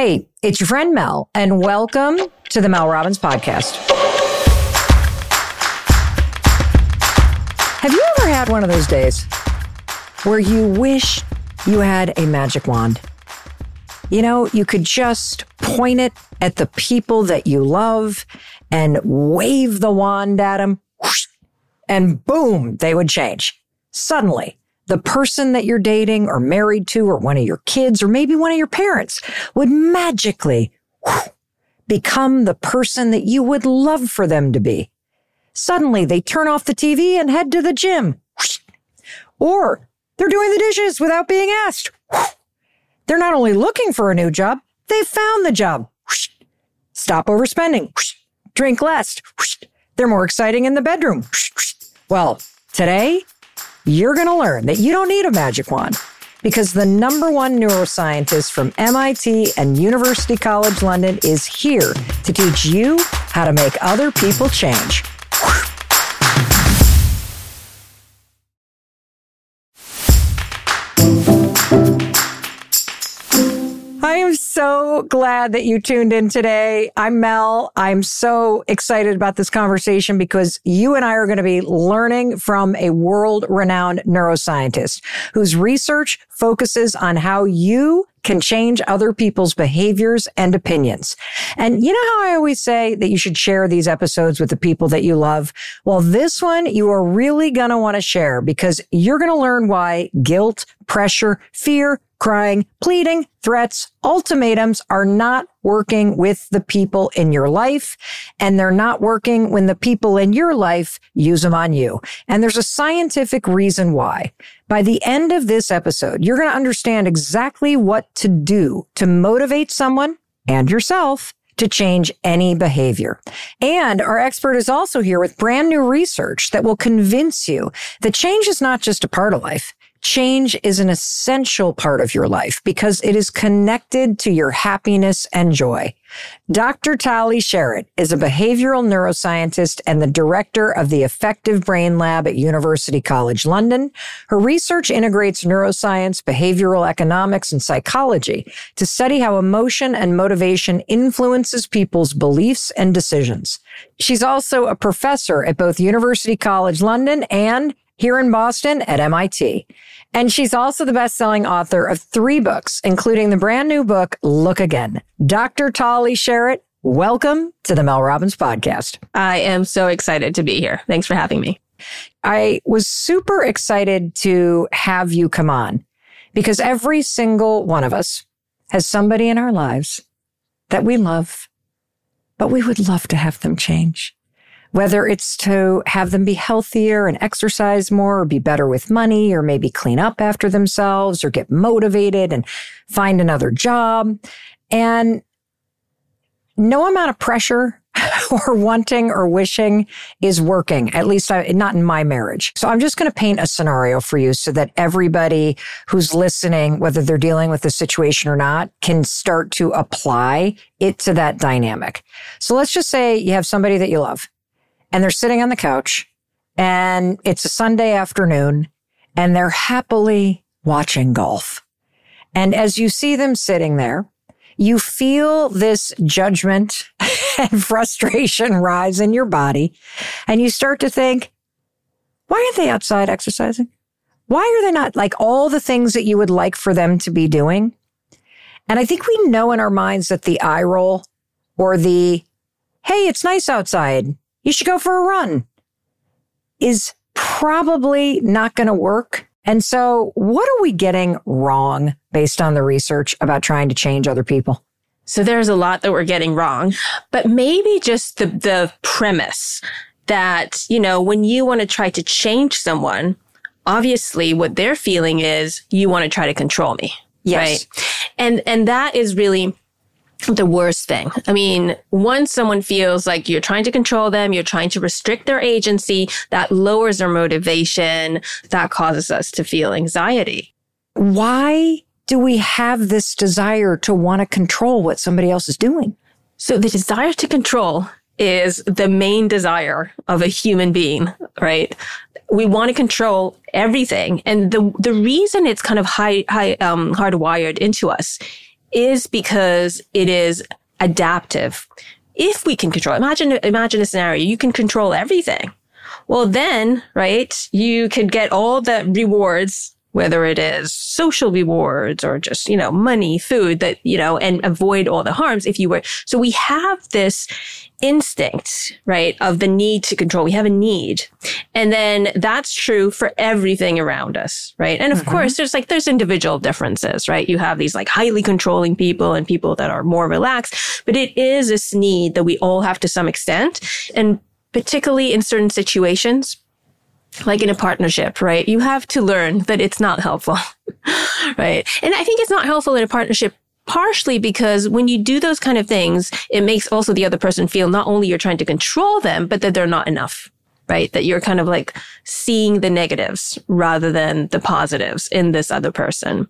Hey, it's your friend Mel, and welcome to the Mel Robbins Podcast. Have you ever had one of those days where you wish you had a magic wand? You know, you could just point it at the people that you love and wave the wand at them, whoosh, and boom, they would change. Suddenly, the person that you're dating or married to or one of your kids or maybe one of your parents would magically become the person that you would love for them to be. Suddenly, they turn off the TV and head to the gym. Or they're doing the dishes without being asked. They're not only looking for a new job, they found the job. Stop overspending. Drink less. They're more exciting in the bedroom. Well, today, you're going to learn that you don't need a magic wand because the number one neuroscientist from MIT and University College London is here to teach you how to make other people change. I am so glad that you tuned in today. I'm Mel. I'm so excited about this conversation because you and I are going to be learning from a world-renowned neuroscientist whose research focuses on how you can change other people's behaviors and opinions. And you know how I always say that you should share these episodes with the people that you love? Well, this one you are really going to want to share because you're going to learn why guilt, pressure, fear, crying, pleading, threats, ultimatums are not working with the people in your life, and they're not working when the people in your life use them on you. And there's a scientific reason why. By the end of this episode, you're going to understand exactly what to do to motivate someone and yourself to change any behavior. And our expert is also here with brand new research that will convince you that change is not just a part of life. Change is an essential part of your life because it is connected to your happiness and joy. Dr. Tali Sharot is a behavioral neuroscientist and the director of the Effective Brain Lab at University College London. Her research integrates neuroscience, behavioral economics, and psychology to study how emotion and motivation influences people's beliefs and decisions. She's also a professor at both University College London and here in Boston at MIT. And she's also the best-selling author of 3 books, including the brand new book, Look Again. Dr. Tali Sharot, welcome to the Mel Robbins Podcast. I am so excited to be here. Thanks for having me. I was super excited to have you come on because every single one of us has somebody in our lives that we love, but we would love to have them change. Whether it's to have them be healthier and exercise more or be better with money or maybe clean up after themselves or get motivated and find another job. And no amount of pressure or wanting or wishing is working, at least not in my marriage. So I'm just going to paint a scenario for you so that everybody who's listening, whether they're dealing with the situation or not, can start to apply it to that dynamic. So let's just say you have somebody that you love. And they're sitting on the couch and it's a Sunday afternoon and they're happily watching golf. And as you see them sitting there, you feel this judgment and frustration rise in your body. And you start to think, why aren't they outside exercising? Why are they not like all the things that you would like for them to be doing? And I think we know in our minds that the eye roll or the, hey, it's nice outside, you should go for a run, is probably not going to work. And so what are we getting wrong based on the research about trying to change other people? So there's a lot that we're getting wrong, but maybe just the premise that, you know, when you want to try to change someone, obviously what they're feeling is you want to try to control me. Yes. Right. And that is really the worst thing. I mean, once someone feels like you're trying to control them, you're trying to restrict their agency, that lowers their motivation, that causes us to feel anxiety. Why do we have this desire to want to control what somebody else is doing? So the desire to control is the main desire of a human being, right? We want to control everything. And the reason it's kind of hardwired into us is because it is adaptive. If we can control, imagine a scenario, you can control everything. Well, then, right, you could get all the rewards, whether it is social rewards or just, money, food that, and avoid all the harms if you were. So we have this instinct, right, of the need to control. We have a need. And then that's true for everything around us, right? And of course, there's individual differences, right? You have these like highly controlling people and people that are more relaxed, but it is this need that we all have to some extent. And particularly in certain situations, like in a partnership, right? You have to learn that it's not helpful, right? And I think it's not helpful in a partnership partially because when you do those kind of things, it makes also the other person feel not only you're trying to control them, but that they're not enough, right? That you're kind of like seeing the negatives rather than the positives in this other person.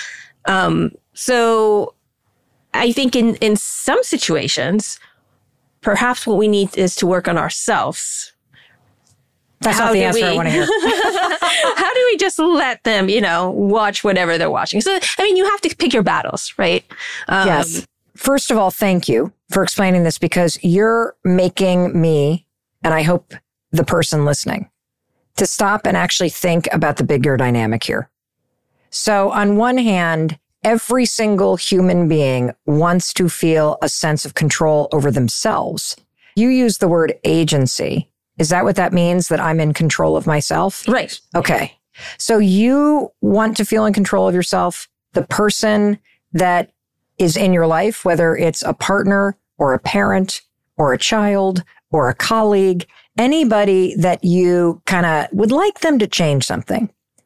So I think in some situations, perhaps what we need is to work on ourselves. That's not the answer I want to hear. How do we just let them, watch whatever they're watching? So, you have to pick your battles, right? Yes. First of all, thank you for explaining this because you're making me, and I hope the person listening, to stop and actually think about the bigger dynamic here. So on one hand, every single human being wants to feel a sense of control over themselves. You use the word agency. Is that what that means, that I'm in control of myself? Right. Okay. So you want to feel in control of yourself. The person that is in your life, whether it's a partner or a parent or a child or a colleague, anybody that you kind of would like them to change something,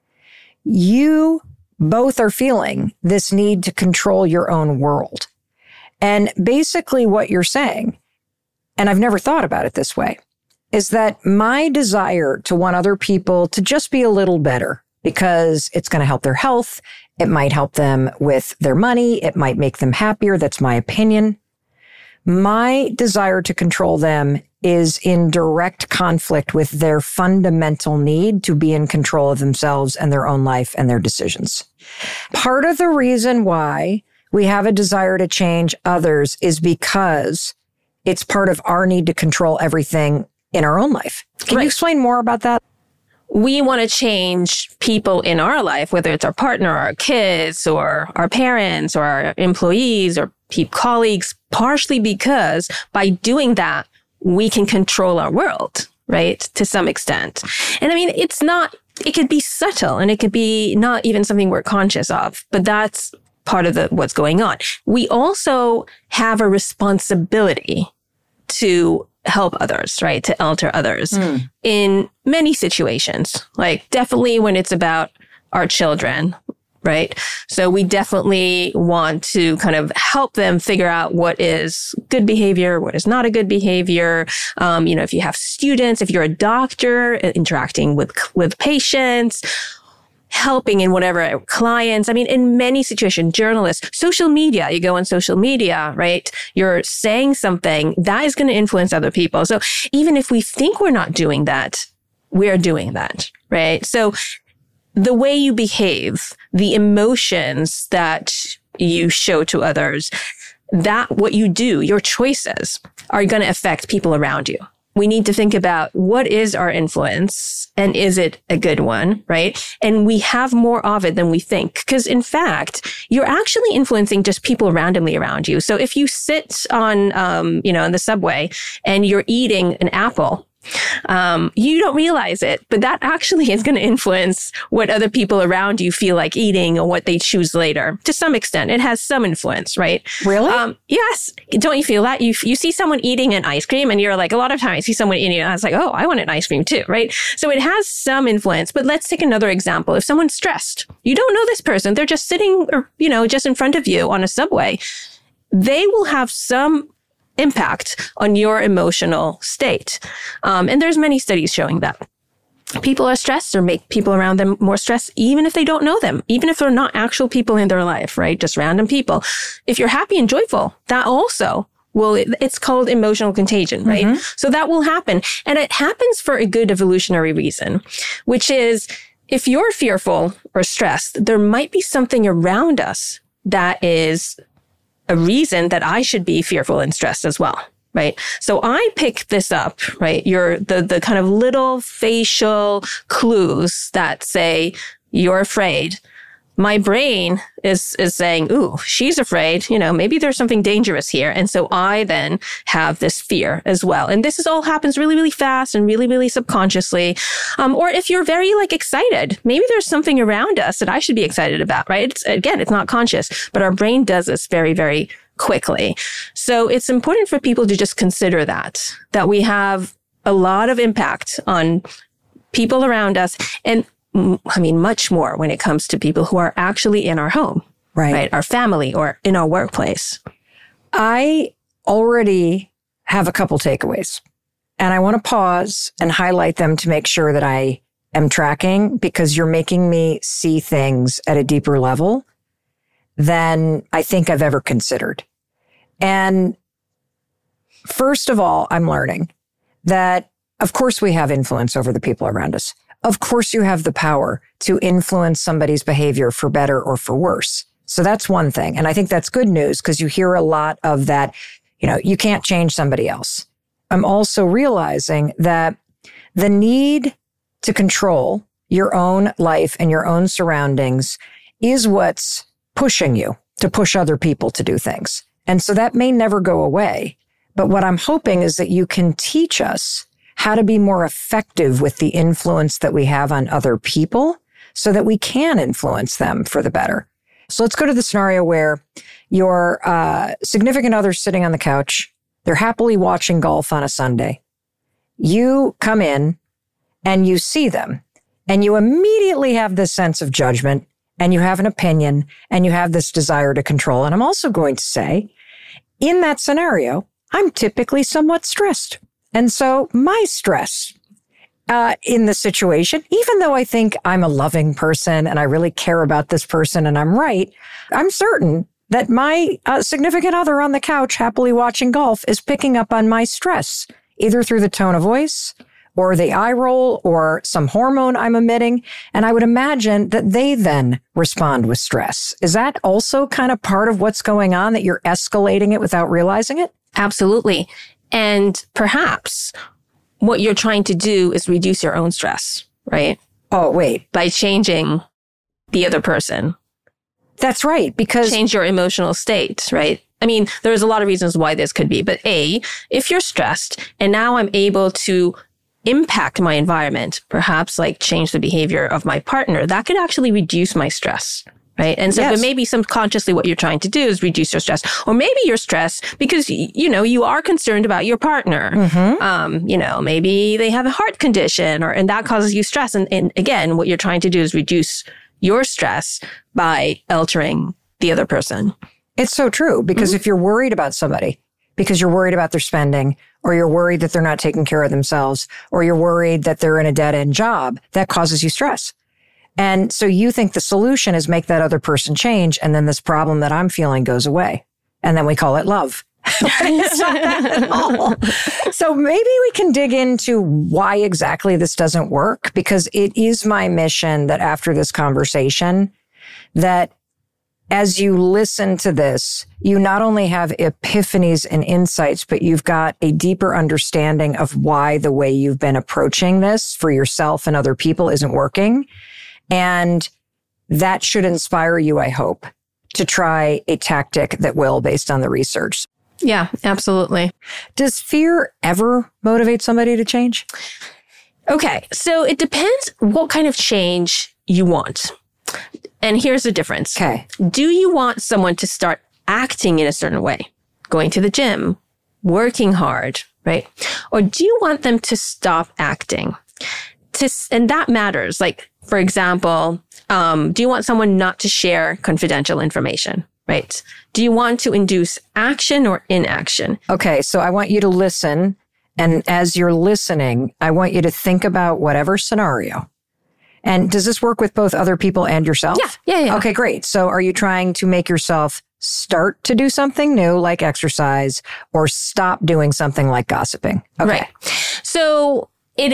you both are feeling this need to control your own world. And basically what you're saying, and I've never thought about it this way, is that my desire to want other people to just be a little better because it's going to help their health. It might help them with their money. It might make them happier. That's my opinion. My desire to control them is in direct conflict with their fundamental need to be in control of themselves and their own life and their decisions. Part of the reason why we have a desire to change others is because it's part of our need to control everything in our own life. Can you explain more about that? We want to change people in our life, whether it's our partner, or our kids, or our parents, or our employees, or colleagues, partially because by doing that, we can control our world, right? To some extent. And it could be subtle and it could be not even something we're conscious of, but that's part of what's going on. We also have a responsibility to help others, right? To alter others in many situations, like definitely when it's about our children, right? So we definitely want to kind of help them figure out what is good behavior, what is not a good behavior. If you have students, if you're a doctor interacting with patients, helping in whatever clients. In many situations, journalists, social media, you go on social media, right? You're saying something that is going to influence other people. So even if we think we're not doing that, we're doing that, right? So the way you behave, the emotions that you show to others, that what you do, your choices are going to affect people around you. We need to think about what is our influence and is it a good one, right? And we have more of it than we think. Because in fact, you're actually influencing just people randomly around you. So if you sit on, in the subway and you're eating an apple, you don't realize it, but that actually is going to influence what other people around you feel like eating or what they choose later. To some extent, it has some influence, right? Really? Yes. Don't you feel that? You see someone eating an ice cream and you're like, a lot of times you see someone eating it and it's like, oh, I want an ice cream too, right? So it has some influence, but let's take another example. If someone's stressed, you don't know this person, they're just sitting, just in front of you on a subway, they will have some impact on your emotional state. And there's many studies showing that people are stressed or make people around them more stressed, even if they don't know them, even if they're not actual people in their life, right? Just random people. If you're happy and joyful, that also it's called emotional contagion, right? Mm-hmm. So that will happen. And it happens for a good evolutionary reason, which is if you're fearful or stressed, there might be something around us that is a reason that I should be fearful and stressed as well. Right. So I pick this up, right? The kind of little facial clues that say you're afraid. My brain is saying, ooh, she's afraid, maybe there's something dangerous here. And so I then have this fear as well. And this all happens really, really fast and really, really subconsciously. Or if you're very excited, maybe there's something around us that I should be excited about, right? It's not conscious, but our brain does this very, very quickly. So it's important for people to just consider that we have a lot of impact on people around us. And much more when it comes to people who are actually in our home, right? Our family or in our workplace. I already have a couple takeaways, and I want to pause and highlight them to make sure that I am tracking, because you're making me see things at a deeper level than I think I've ever considered. And first of all, I'm learning that, of course, we have influence over the people around us. Of course, you have the power to influence somebody's behavior for better or for worse. So that's one thing. And I think that's good news, because you hear a lot of that, you can't change somebody else. I'm also realizing that the need to control your own life and your own surroundings is what's pushing you to push other people to do things. And so that may never go away. But what I'm hoping is that you can teach us how to be more effective with the influence that we have on other people so that we can influence them for the better. So let's go to the scenario where your significant other's sitting on the couch. They're happily watching golf on a Sunday. You come in and you see them, and you immediately have this sense of judgment, and you have an opinion, and you have this desire to control. And I'm also going to say, in that scenario, I'm typically somewhat stressed. And so my stress in the situation, even though I think I'm a loving person and I really care about this person and I'm right, I'm certain that my significant other on the couch happily watching golf is picking up on my stress, either through the tone of voice or the eye roll or some hormone I'm emitting. And I would imagine that they then respond with stress. Is that also kind of part of what's going on, that you're escalating it without realizing it? Absolutely. And perhaps what you're trying to do is reduce your own stress, right? Oh, wait. By changing the other person. That's right, because... Change your emotional state, right? There's a lot of reasons why this could be. But A, if you're stressed and now I'm able to impact my environment, perhaps change the behavior of my partner, that could actually reduce my stress. Right. And so yes. But maybe subconsciously what you're trying to do is reduce your stress. Or maybe you're stressed because, you are concerned about your partner. Mm-hmm. Maybe they have a heart condition and that causes you stress. And again, what you're trying to do is reduce your stress by altering the other person. It's so true, because if you're worried about somebody, because you're worried about their spending, or you're worried that they're not taking care of themselves, or you're worried that they're in a dead-end job, that causes you stress. And so you think the solution is make that other person change, and then this problem that I'm feeling goes away. And then we call it love. It's not that at all. So maybe we can dig into why exactly this doesn't work, because it is my mission that after this conversation, that as you listen to this, you not only have epiphanies and insights, but you've got a deeper understanding of why the way you've been approaching this for yourself and other people isn't working. And that should inspire you, I hope, to try a tactic that will, based on the research. Yeah, absolutely. Does fear ever motivate somebody to change? Okay, so it depends what kind of change you want. And here's the difference. Okay. Do you want someone to start acting in a certain way? Going to the gym, working hard, right? Or do you want them to stop acting? And that matters. For example, do you want someone not to share confidential information, right? Do you want to induce action or inaction? Okay, so I want you to listen. And as you're listening, I want you to think about whatever scenario. And does this work with both other people and yourself? Yeah. Okay, great. So are you trying to make yourself start to do something new, like exercise, or stop doing something like gossiping? Okay. Right. So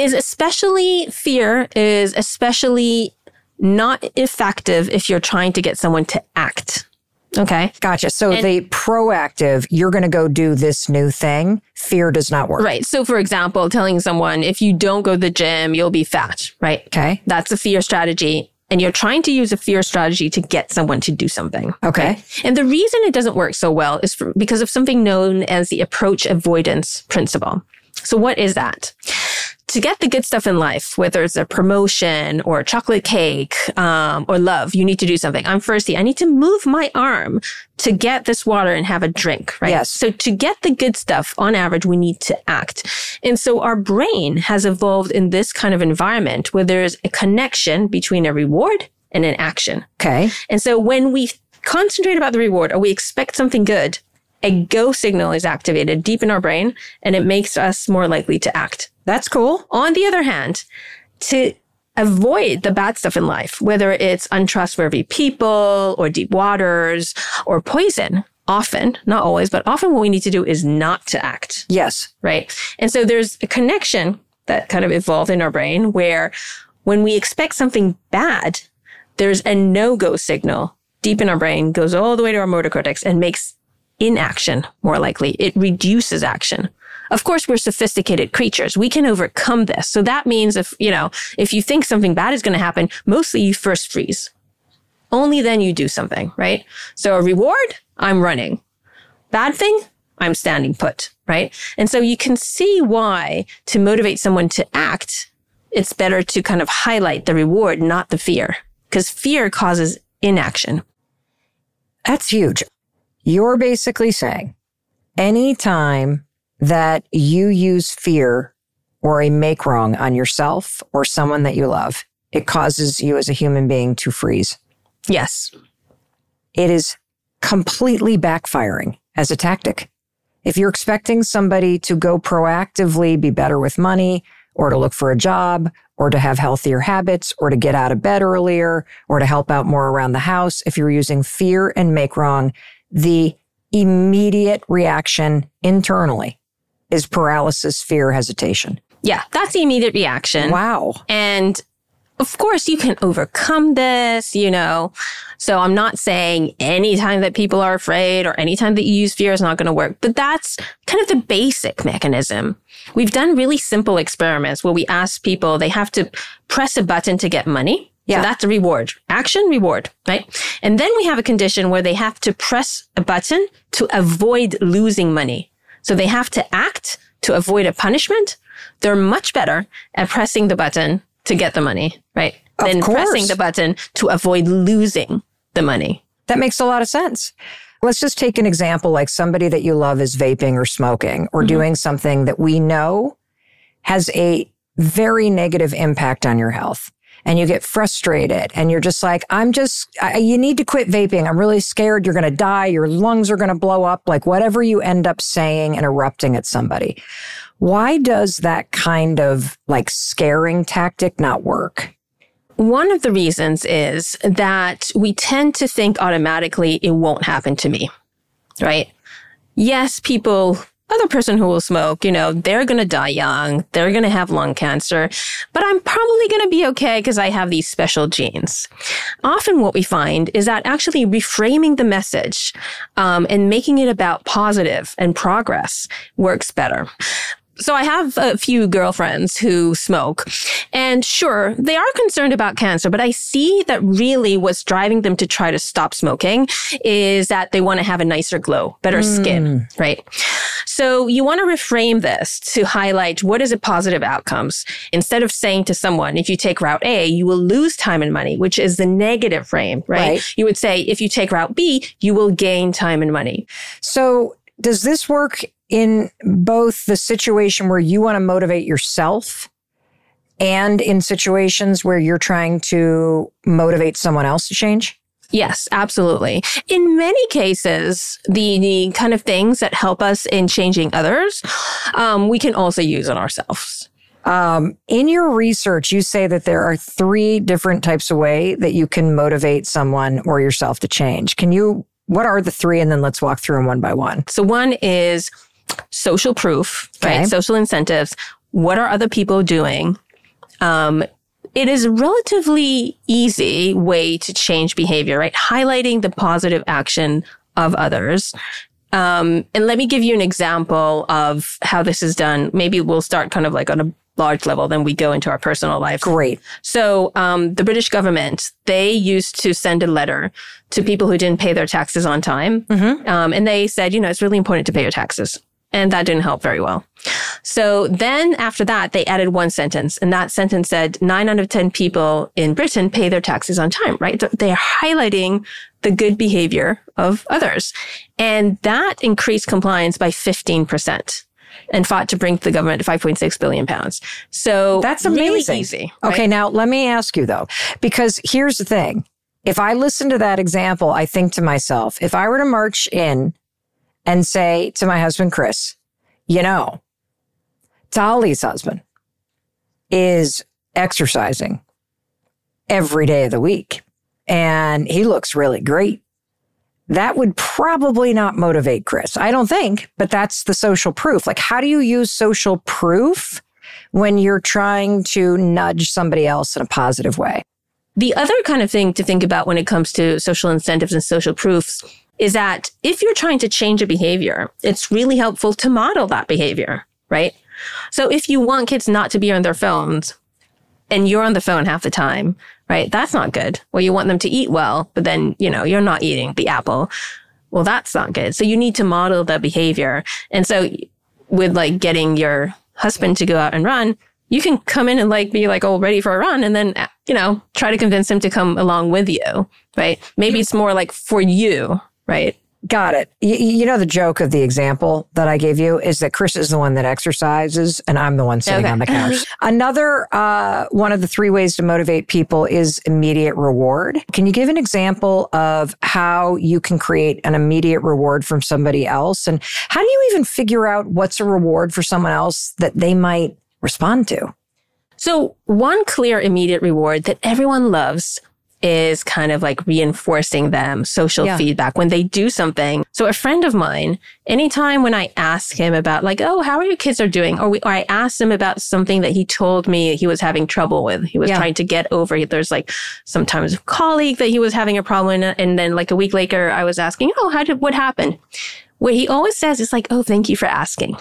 fear is especially not effective if you're trying to get someone to act, Okay. Gotcha. So the proactive, you're going to go do this new thing. Fear does not work. Right. So for example, telling someone, if you don't go to the gym, you'll be fat, right? Okay. That's a fear strategy. And you're trying to use a fear strategy to get someone to do something. Okay. Right? And the reason it doesn't work so well is because of something known as the approach avoidance principle. So what is that? To get the good stuff in life, whether it's a promotion or a chocolate cake, or love, you need to do something. I'm thirsty. I need to move my arm to get this water and have a drink, right? Yes. So to get the good stuff, on average, we need to act. And so our brain has evolved in this kind of environment where there's a connection between a reward and an action. Okay. And so when we concentrate about the reward or we expect something good, a go signal is activated deep in our brain and it makes us more likely to act. That's cool. On the other hand, to avoid the bad stuff in life, whether it's untrustworthy people or deep waters or poison, often, not always, but often what we need to do is not to act. Yes. Right. And so there's a connection that kind of evolved in our brain where when we expect something bad, there's a no-go signal deep in our brain, goes all the way to our motor cortex and makes inaction more likely. It reduces action. Of course, we're sophisticated creatures. We can overcome this. So that means if you think something bad is going to happen, mostly you first freeze. Only then you do something, right? So a reward, I'm running. Bad thing, I'm standing put, right? And so you can see why to motivate someone to act, it's better to kind of highlight the reward, not the fear, because fear causes inaction. That's huge. You're basically saying anytime that you use fear or a make wrong on yourself or someone that you love, it causes you as a human being to freeze. Yes. It is completely backfiring as a tactic. If you're expecting somebody to go proactively be better with money or to look for a job or to have healthier habits or to get out of bed earlier or to help out more around the house, if you're using fear and make wrong, the immediate reaction internally is paralysis, fear, hesitation. Yeah, that's the immediate reaction. Wow. And of course, you can overcome this, So I'm not saying anytime that people are afraid or anytime that you use fear is not going to work, but that's kind of the basic mechanism. We've done really simple experiments where we ask people, they have to press a button to get money. Yeah. So that's a reward. Action, reward, right? And then we have a condition where they have to press a button to avoid losing money. So they have to act to avoid a punishment. They're much better at pressing the button to get the money, right? Than pressing the button to avoid losing the money. That makes a lot of sense. Let's just take an example like somebody that you love is vaping or smoking or doing something that we know has a very negative impact on your health. And you get frustrated and you're just like, you need to quit vaping. I'm really scared you're going to die. Your lungs are going to blow up. Like whatever you end up saying and erupting at somebody. Why does that kind of like scaring tactic not work? One of the reasons is that we tend to think automatically it won't happen to me, right? Yes, other person who will smoke, they're going to die young. They're going to have lung cancer, but I'm probably going to be okay because I have these special genes. Often what we find is that actually reframing the message, and making it about positive and progress works better. So I have a few girlfriends who smoke, and sure, they are concerned about cancer, but I see that really what's driving them to try to stop smoking is that they want to have a nicer glow, better skin, right? So you want to reframe this to highlight what is the positive outcomes. Instead of saying to someone, if you take route A, you will lose time and money, which is the negative frame, right? You would say, if you take route B, you will gain time and money. So does this work in both the situation where you want to motivate yourself and in situations where you're trying to motivate someone else to change? Yes, absolutely. In many cases, the kind of things that help us in changing others, we can also use on ourselves. In your research, you say that there are 3 different types of way that you can motivate someone or yourself to change. What are the 3? And then let's walk through them one by one. So one is social proof, right? Social incentives. What are other people doing? it is a relatively easy way to change behavior, right? Highlighting the positive action of others. And let me give you an example of how this is done. Maybe we'll start kind of like on a large level, then we go into our personal life. Great. So the British government, they used to send a letter to people who didn't pay their taxes on time. And they said, it's really important to pay your taxes. And that didn't help very well. So then after that, they added one sentence. And that sentence said 9 out of 10 people in Britain pay their taxes on time, right? They're highlighting the good behavior of others. And that increased compliance by 15% and fought to bring the government to 5.6 billion pounds. So that's amazing. Really easy. Right? Okay. Now let me ask you though, because here's the thing. If I listen to that example, I think to myself, if I were to march in and say to my husband, Chris, Dolly's husband is exercising every day of the week and he looks really great. That would probably not motivate Chris. I don't think, but that's the social proof. Like, how do you use social proof when you're trying to nudge somebody else in a positive way? The other kind of thing to think about when it comes to social incentives and social proofs is that if you're trying to change a behavior, it's really helpful to model that behavior, right? So if you want kids not to be on their phones and you're on the phone half the time, right? That's not good. Well, you want them to eat well, but then, you're not eating the apple. Well, that's not good. So you need to model the behavior. And so with like getting your husband to go out and run, you can come in and be all ready for a run and then, try to convince him to come along with you, right? Maybe it's more like for you, right? Got it. The joke of the example that I gave you is that Chris is the one that exercises and I'm the one sitting on the couch. Another one of the 3 ways to motivate people is immediate reward. Can you give an example of how you can create an immediate reward from somebody else? And how do you even figure out what's a reward for someone else that they might respond to? So one clear immediate reward that everyone loves is kind of like reinforcing them, social feedback when they do something. So a friend of mine, anytime when I ask him about how are your kids are doing? Or I asked him about something that he told me he was having trouble with. He was trying to get over. There's sometimes a colleague that he was having a problem with. And then a week later, I was asking, what happened? What he always says is thank you for asking.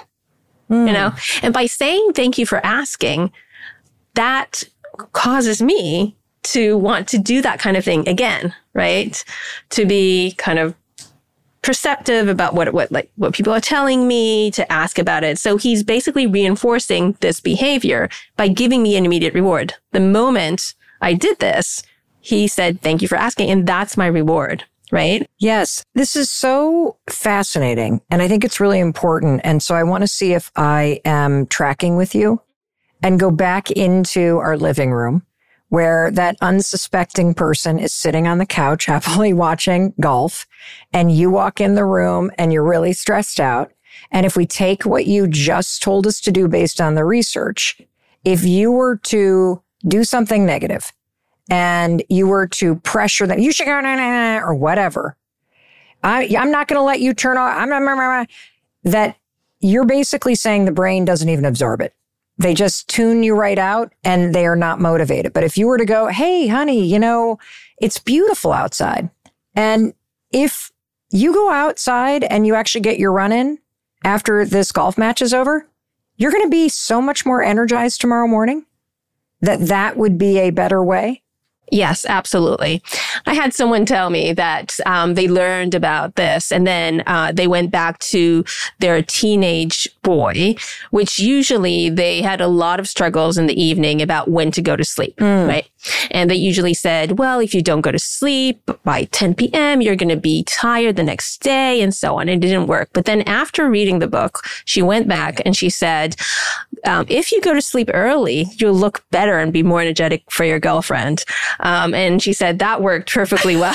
And by saying thank you for asking, that causes me to want to do that kind of thing again, right? To be kind of perceptive about what people are telling me, to ask about it. So he's basically reinforcing this behavior by giving me an immediate reward. The moment I did this, he said, thank you for asking. And that's my reward, right? Yes. This is so fascinating. And I think it's really important. And so I want to see if I am tracking with you and go back into our living room where that unsuspecting person is sitting on the couch happily watching golf, and you walk in the room and you're really stressed out. And if we take what you just told us to do based on the research, if you were to do something negative and you were to pressure them, you should go, or whatever, I'm not going to let you turn off, that you're basically saying the brain doesn't even absorb it. They just tune you right out and they are not motivated. But if you were to go, hey, honey, it's beautiful outside. And if you go outside and you actually get your run in after this golf match is over, you're going to be so much more energized tomorrow morning that would be a better way. Yes, absolutely. I had someone tell me that they learned about this and then they went back to their teenage boy, which usually they had a lot of struggles in the evening about when to go to sleep, right? And they usually said, well, if you don't go to sleep by 10 p.m., you're going to be tired the next day and so on. It didn't work. But then after reading the book, she went back and she said, if you go to sleep early, you'll look better and be more energetic for your girlfriend. And she said that worked perfectly well.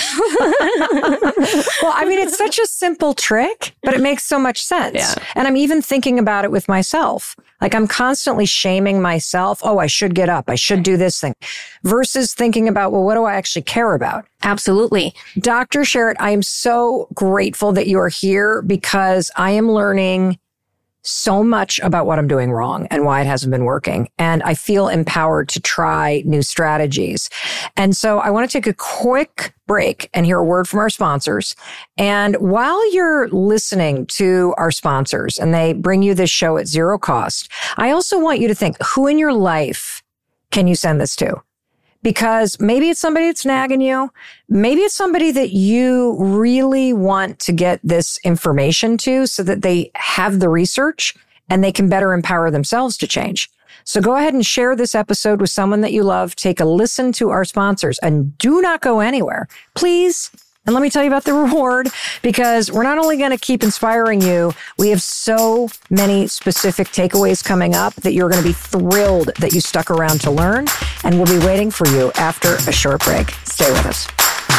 Well, I mean, it's such a simple trick, but it makes so much sense. Yeah. And I'm even thinking about it with myself. I'm constantly shaming myself. Oh, I should get up. I should do this thing. Versus thinking about, well, what do I actually care about? Absolutely. Dr. Sherratt, I am so grateful that you are here because I am learning so much about what I'm doing wrong and why it hasn't been working. And I feel empowered to try new strategies. And so I want to take a quick break and hear a word from our sponsors. And while you're listening to our sponsors and they bring you this show at zero cost, I also want you to think, who in your life can you send this to? Because maybe it's somebody that's nagging you. Maybe it's somebody that you really want to get this information to so that they have the research and they can better empower themselves to change. So go ahead and share this episode with someone that you love. Take a listen to our sponsors and do not go anywhere, please. And let me tell you about the reward, because we're not only going to keep inspiring you, we have so many specific takeaways coming up that you're going to be thrilled that you stuck around to learn. And we'll be waiting for you after a short break. Stay with us.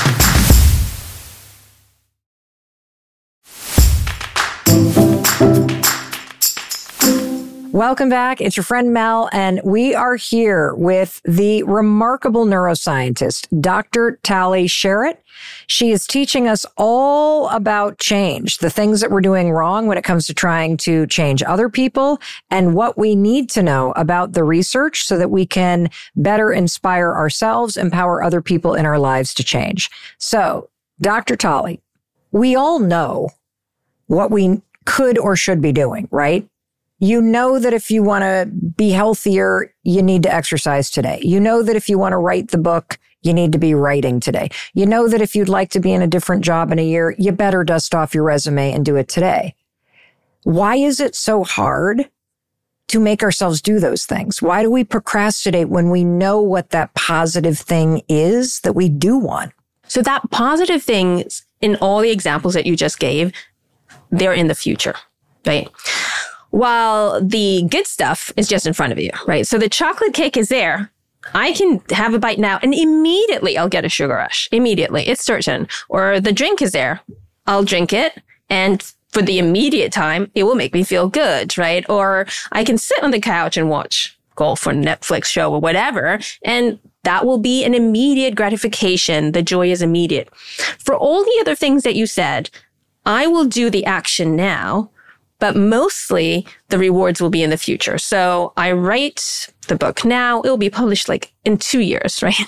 Welcome back. It's your friend Mel, and we are here with the remarkable neuroscientist, Dr. Tali Sharot. She is teaching us all about change, the things that we're doing wrong when it comes to trying to change other people, and what we need to know about the research so that we can better inspire ourselves, empower other people in our lives to change. So, Dr. Tali, we all know what we could or should be doing, right? You know that if you want to be healthier, you need to exercise today. You know that if you want to write the book, you need to be writing today. You know that if you'd like to be in a different job in a year, you better dust off your resume and do it today. Why is it so hard to make ourselves do those things? Why do we procrastinate when we know what that positive thing is that we do want? So that positive thing, in all the examples that you just gave, they're in the future, right? While the good stuff is just in front of you, right? So the chocolate cake is there. I can have a bite now and immediately I'll get a sugar rush. Immediately. It's certain. Or the drink is there. I'll drink it. And for the immediate time, it will make me feel good, right? Or I can sit on the couch and watch golf or Netflix show or whatever. And that will be an immediate gratification. The joy is immediate. For all the other things that you said, I will do the action now, but mostly the rewards will be in the future. So I write the book now. It will be published like in 2 years, right?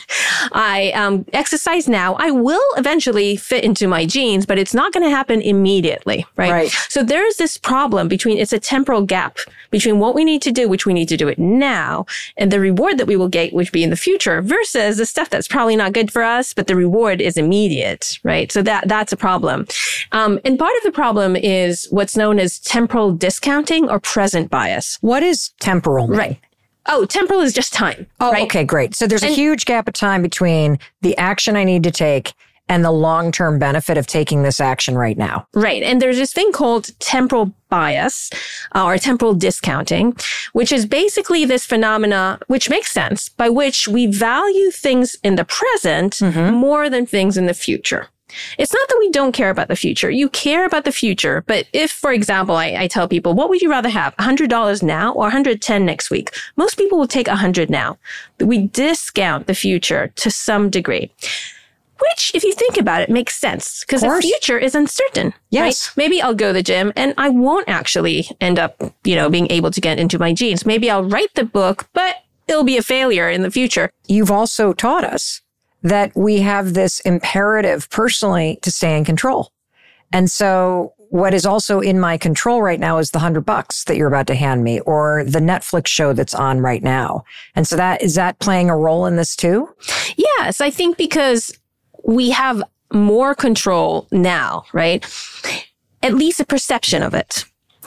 I exercise now. I will eventually fit into my jeans, but it's not going to happen immediately, right? So there's this problem it's a temporal gap between what we need to do, which we need to do it now, and the reward that we will get, which be in the future, versus the stuff that's probably not good for us, but the reward is immediate, right? So that's a problem. And part of the problem is what's known as temporal discounting or present bias. What is temporal mean? Right. Oh, temporal is just time. Oh, right? Okay, great. So there's a huge gap of time between the action I need to take and the long-term benefit of taking this action right now. Right. And there's this thing called temporal bias or temporal discounting, which is basically this phenomena, which makes sense, by which we value things in the present more than things in the future. It's not that we don't care about the future. You care about the future. But if, for example, I tell people, what would you rather have, $100 now or $110 next week? Most people will take $100 now. We discount the future to some degree, which, if you think about it, makes sense because the future is uncertain. Yes. Right? Maybe I'll go to the gym and I won't actually end up, being able to get into my jeans. Maybe I'll write the book, but it'll be a failure in the future. You've also taught us that we have this imperative personally to stay in control. And so what is also in my control right now is the $100 that you're about to hand me or the Netflix show that's on right now. And so is that playing a role in this too? Yes, I think because we have more control now, right? At least a perception of it.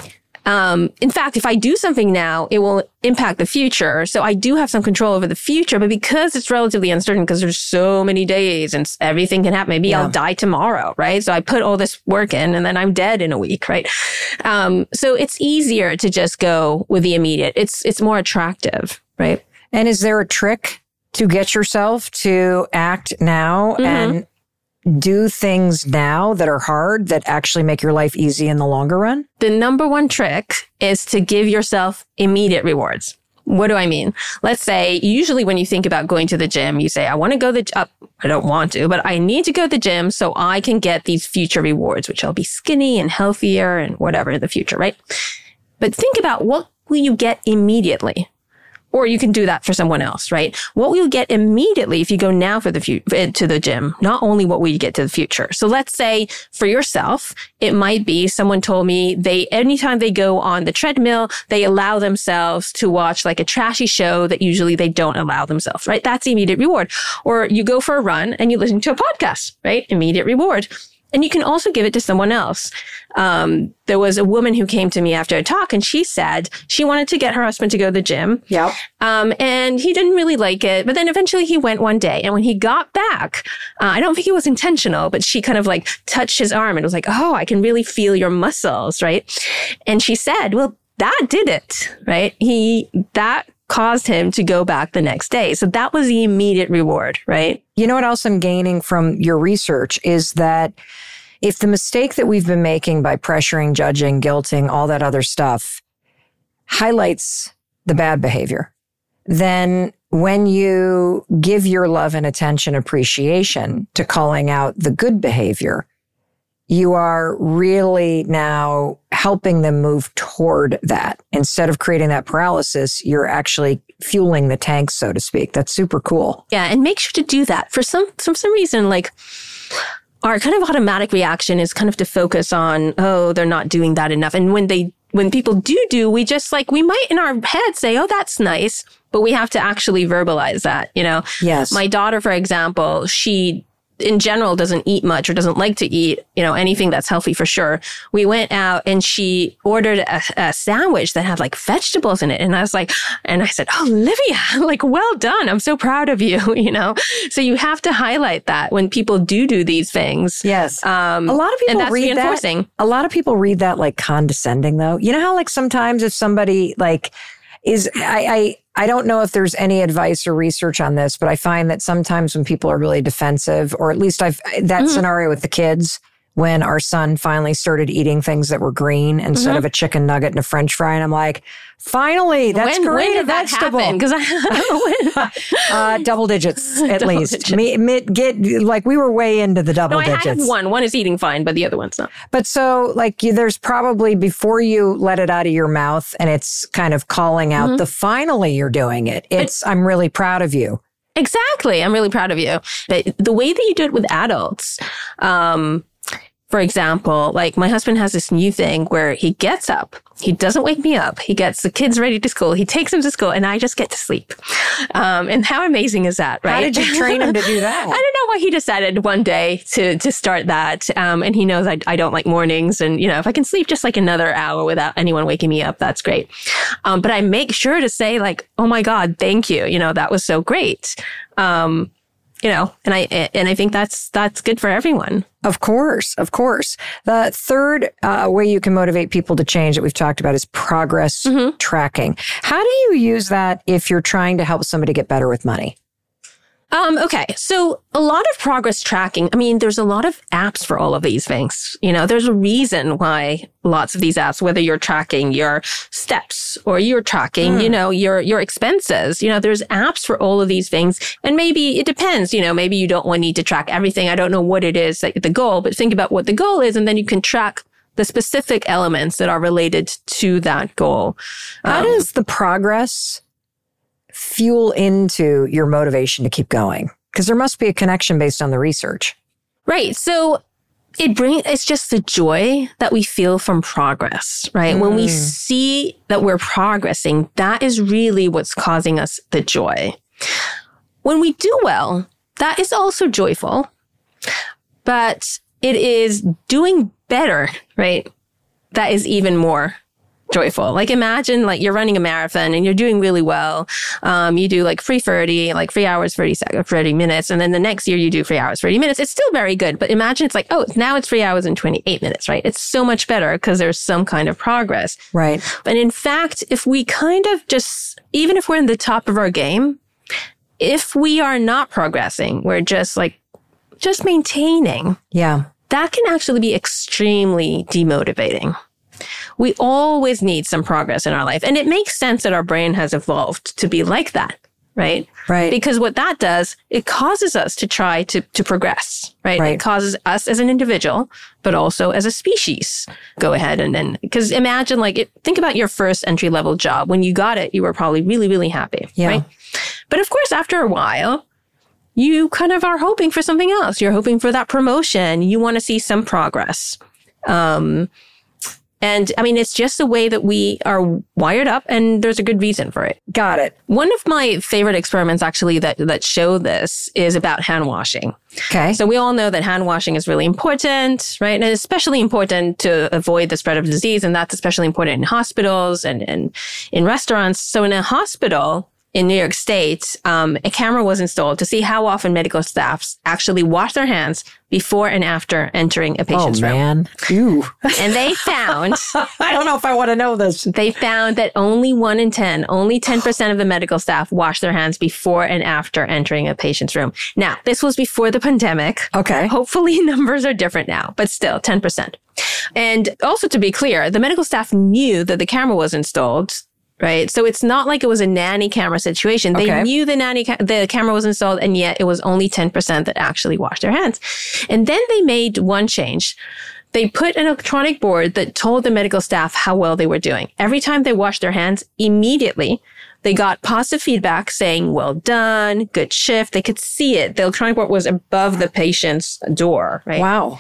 In fact, if I do something now, it will impact the future. So I do have some control over the future, but because it's relatively uncertain, because there's so many days and everything can happen, maybe I'll die tomorrow, right? So I put all this work in and then I'm dead in a week, right? So it's easier to just go with the immediate. It's more attractive, right? And is there a trick to get yourself to act now and do things now that are hard that actually make your life easy in the longer run? The number one trick is to give yourself immediate rewards. What do I mean? Let's say, usually when you think about going to the gym, you say, I want to go I don't want to, but I need to go to the gym so I can get these future rewards, which I'll be skinny and healthier and whatever in the future, right? But think about what will you get immediately? Or you can do that for someone else, right? What will you get immediately if you go now to the gym? Not only what will you get to the future. So let's say for yourself, it might be someone told me anytime they go on the treadmill, they allow themselves to watch like a trashy show that usually they don't allow themselves, right? That's the immediate reward. Or you go for a run and you listen to a podcast, right? Immediate reward. And you can also give it to someone else. There was a woman who came to me after a talk and she said she wanted to get her husband to go to the gym. Yep. And he didn't really like it. But then eventually he went one day. And when he got back, I don't think it was intentional, but she kind of like touched his arm and was like, oh, I can really feel your muscles, right? And she said, well, that did it, right? That caused him to go back the next day. So that was the immediate reward, right? You know what else I'm gaining from your research is that if the mistake that we've been making by pressuring, judging, guilting, all that other stuff highlights the bad behavior, then when you give your love and attention, appreciation to calling out the good behavior, you are really now helping them move toward that. Instead of creating that paralysis, you're actually fueling the tank, so to speak. That's super cool. Yeah, and make sure to do that. For some reason, like our kind of automatic reaction is kind of to focus on, oh, they're not doing that enough. And when people do, we just like, we might in our head say, oh, that's nice, but we have to actually verbalize that, you know? Yes. My daughter, for example, she in general doesn't eat much or doesn't like to eat, you know, anything that's healthy for sure. We went out and she ordered a sandwich that had like vegetables in it. And I said, oh, Olivia, like, well done. I'm so proud of you, you know? So you have to highlight that when people do these things. Yes. A lot of people read that. A lot of people read that like condescending though. You know how like sometimes if somebody like I don't know if there's any advice or research on this, but I find that sometimes when people are really defensive, or at least scenario with the kids, when our son finally started eating things that were green instead of a chicken nugget and a French fry. And I'm like, finally, that's great. When did that happen? Because double digits at least. We were way into the double digits. I have one. One is eating fine, but the other one's not. But so like there's probably before you let it out of your mouth and it's kind of calling out the finally you're doing it. I'm really proud of you. Exactly. I'm really proud of you. But the way that you do it with adults, for example, like my husband has this new thing where he gets up, he doesn't wake me up, he gets the kids ready to school, he takes them to school, and I just get to sleep. And how amazing is that, right? How did you train him to do that? I don't know why he decided one day to start that. And he knows I don't like mornings. And, you know, if I can sleep just like another hour without anyone waking me up, that's great. But I make sure to say like, oh my God, thank you. You know, that was so great. You know, and I think that's good for everyone. Of course. The third way you can motivate people to change that we've talked about is progress tracking. How do you use that if you're trying to help somebody get better with money? Okay. So a lot of progress tracking, I mean, there's a lot of apps for all of these things. You know, there's a reason why lots of these apps, whether you're tracking your steps or you're tracking, you know, your expenses, you know, there's apps for all of these things. And maybe it depends, you know, maybe you don't need to track everything. I don't know what it is, like the goal, but think about what the goal is. And then you can track the specific elements that are related to that goal. How does the progress fuel into your motivation to keep going? Because there must be a connection based on the research. Right. So it's just the joy that we feel from progress, right? When we see that we're progressing, that is really what's causing us the joy. When we do well, that is also joyful, but it is doing better, right? That is even more joyful. Like imagine like you're running a marathon and you're doing really well. You do like 3:30, like 3 hours, 30 minutes. And then the next year you do 3 hours, 30 minutes. It's still very good. But imagine it's like, oh, now it's 3 hours and 28 minutes, right? It's so much better because there's some kind of progress. Right. But in fact, if we kind of even if we're in the top of our game, if we are not progressing, we're just maintaining. Yeah. That can actually be extremely demotivating. We always need some progress in our life. And it makes sense that our brain has evolved to be like that. right? Right. Because what that does, it causes us to try to progress, right? It causes us as an individual, but also as a species. Go ahead and then, because imagine think about your first entry level job. When you got it, you were probably really, really happy, right? But of course, after a while, you kind of are hoping for something else. You're hoping for that promotion. You want to see some progress. And I mean, it's just the way that we are wired up, and there's a good reason for it. Got it. One of my favorite experiments actually that show this is about hand washing. Okay. So we all know that hand washing is really important, right? And it's especially important to avoid the spread of disease. And that's especially important in hospitals and in restaurants. So in a hospital in New York State, a camera was installed to see how often medical staffs actually wash their hands before and after entering a patient's room. Oh, man. Ew. And they found... I don't know if I want to know this. They found that only 1 in 10, only 10% of the medical staff wash their hands before and after entering a patient's room. Now, this was before the pandemic. Okay. Hopefully numbers are different now, but still 10%. And also to be clear, the medical staff knew that the camera was installed, right? So it's not like it was a nanny camera situation. They knew the camera was installed, and yet it was only 10% that actually washed their hands. And then they made one change. They put an electronic board that told the medical staff how well they were doing. Every time they washed their hands, immediately they got positive feedback saying, well done, good shift. They could see it. The electronic board was above the patient's door, right? Wow.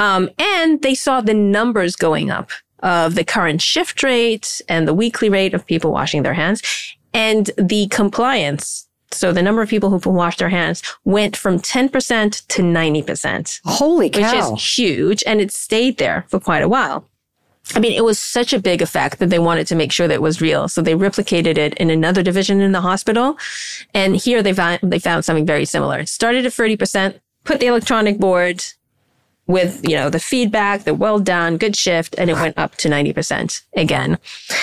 And they saw the numbers going up of the current shift rate and the weekly rate of people washing their hands, and the compliance. So the number of people who wash their hands went from 10% to 90%. Holy cow. Which is huge. And it stayed there for quite a while. I mean, it was such a big effect that they wanted to make sure that it was real. So they replicated it in another division in the hospital. And here they found something very similar. It started at 30%, put the electronic board with, the feedback, the well done, good shift, and it went up to 90% again.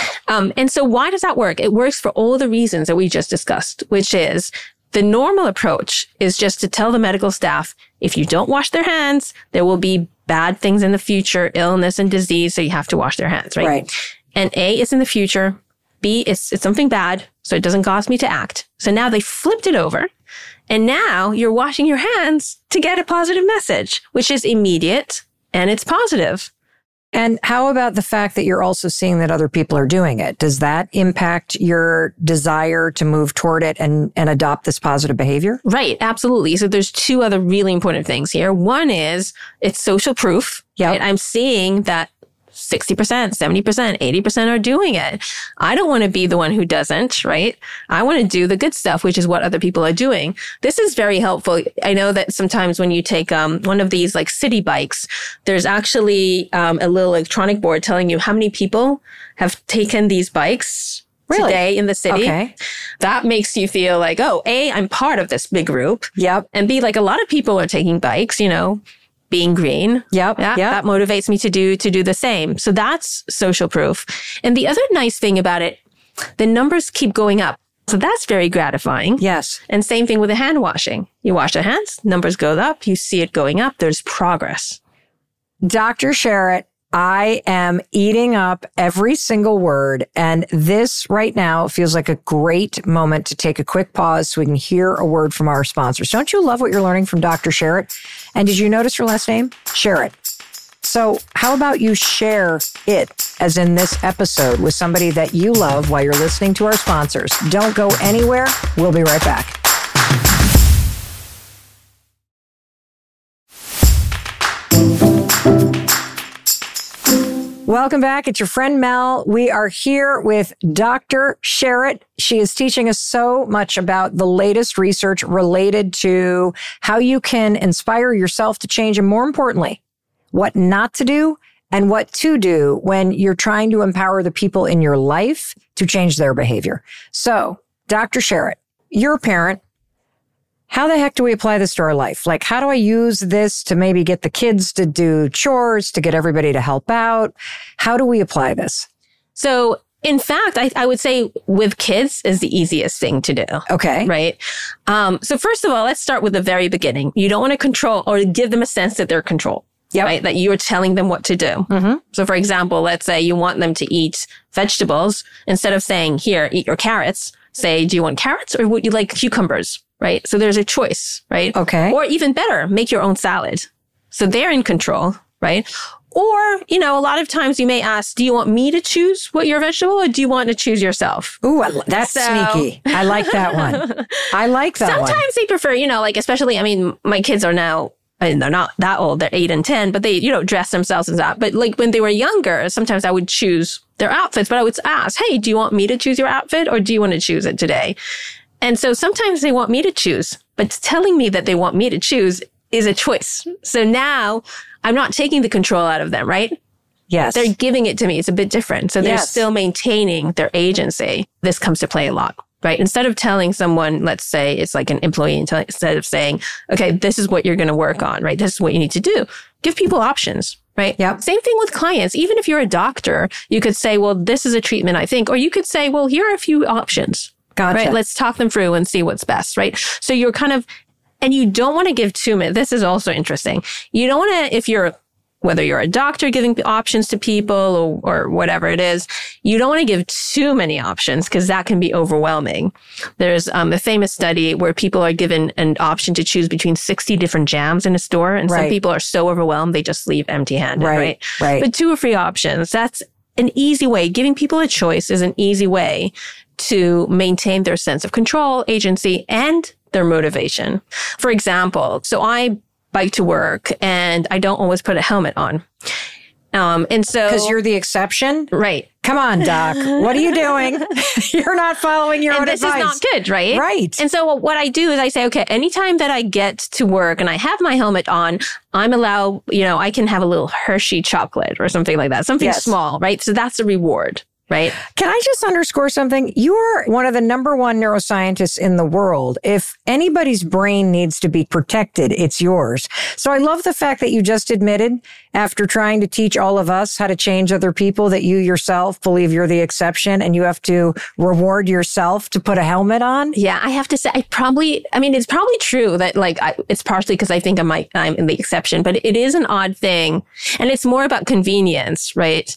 And so why does that work? It works for all the reasons that we just discussed, which is the normal approach is just to tell the medical staff, if you don't wash their hands, there will be bad things in the future, illness and disease, so you have to wash their hands, right? Right. And A, it's in the future. B, it's something bad, so it doesn't cause me to act. So now they flipped it over. And now you're washing your hands to get a positive message, which is immediate and it's positive. And how about the fact that you're also seeing that other people are doing it? Does that impact your desire to move toward it and adopt this positive behavior? Right. Absolutely. So there's two other really important things here. One is it's social proof. Yeah. Right? I'm seeing that 60%, 70%, 80% are doing it. I don't want to be the one who doesn't, right? I want to do the good stuff, which is what other people are doing. This is very helpful. I know that sometimes when you take one of these like city bikes, there's actually a little electronic board telling you how many people have taken these bikes today in the city. Okay. That makes you feel like, oh, A, I'm part of this big group. Yep. And B, like a lot of people are taking bikes, being green. Yep. That motivates me to do the same. So that's social proof. And the other nice thing about it, the numbers keep going up. So that's very gratifying. Yes. And same thing with the hand washing. You wash your hands, numbers go up, you see it going up, there's progress. Dr. Sharratt, I am eating up every single word. And this right now feels like a great moment to take a quick pause so we can hear a word from our sponsors. Don't you love what you're learning from Dr. Sharratt? And did you notice her last name? Sharratt. So how about you share it, as in this episode, with somebody that you love while you're listening to our sponsors. Don't go anywhere. We'll be right back. Welcome back. It's your friend Mel. We are here with Dr. Sharratt. She is teaching us so much about the latest research related to how you can inspire yourself to change, and more importantly, what not to do and what to do when you're trying to empower the people in your life to change their behavior. So, Dr. Sharratt, you're a parent. How the heck do we apply this to our life? Like, how do I use this to maybe get the kids to do chores, to get everybody to help out? How do we apply this? So, in fact, I would say with kids is the easiest thing to do. Okay. Right. So first of all, let's start with the very beginning. You don't want to control or give them a sense that they're controlled. Yep. Right? That you're telling them what to do. Mm-hmm. So for example, let's say you want them to eat vegetables. Instead of saying, here, eat your carrots, say, do you want carrots or would you like cucumbers? Right? So there's a choice, right? Okay. Or even better, make your own salad. So they're in control, right? Or, a lot of times you may ask, do you want me to choose what your vegetable or do you want to choose yourself? Ooh, that's sneaky. I like that one. I like that one. Sometimes they prefer, especially, my kids are now, and they're not that old, they're 8 and 10, but they, dress themselves as that. But like when they were younger, sometimes I would choose their outfits, but I would ask, hey, do you want me to choose your outfit or do you want to choose it today? And so sometimes they want me to choose, but telling me that they want me to choose is a choice. So now I'm not taking the control out of them, right? Yes. They're giving it to me. It's a bit different. So they're still maintaining their agency. This comes to play a lot, right? Instead of telling someone, let's say it's like an employee, instead of saying, okay, this is what you're going to work on, right? This is what you need to do. Give people options, right? Yep. Same thing with clients. Even if you're a doctor, you could say, well, this is a treatment, I think. Or you could say, well, here are a few options. Gotcha. Right? Let's talk them through and see what's best, right? So you're and you don't want to give too many. This is also interesting. You don't want to, whether you're a doctor giving options to people or whatever it is, you don't want to give too many options because that can be overwhelming. There's a famous study where people are given an option to choose between 60 different jams in a store. And some people are so overwhelmed, they just leave empty-handed, right? But 2 or 3 options, that's an easy way. Giving people a choice is an easy way to maintain their sense of control, agency, and their motivation. For example, so I bike to work and I don't always put a helmet on. And so... Because you're the exception? Right. Come on, Doc. What are you doing? You're not following your own advice. This is not good, right? Right. And so what I do is I say, okay, anytime that I get to work and I have my helmet on, I'm allowed, I can have a little Hershey chocolate or something like that. Something small, right? So that's a reward. Right. Can I just underscore something? You're one of the number 1 neuroscientists in the world. If anybody's brain needs to be protected, it's yours. So I love the fact that you just admitted, after trying to teach all of us how to change other people, that you yourself believe you're the exception and you have to reward yourself to put a helmet on. Yeah, I have to say, it's probably true that it's partially because I think I'm in the exception, but it is an odd thing. And it's more about convenience, right?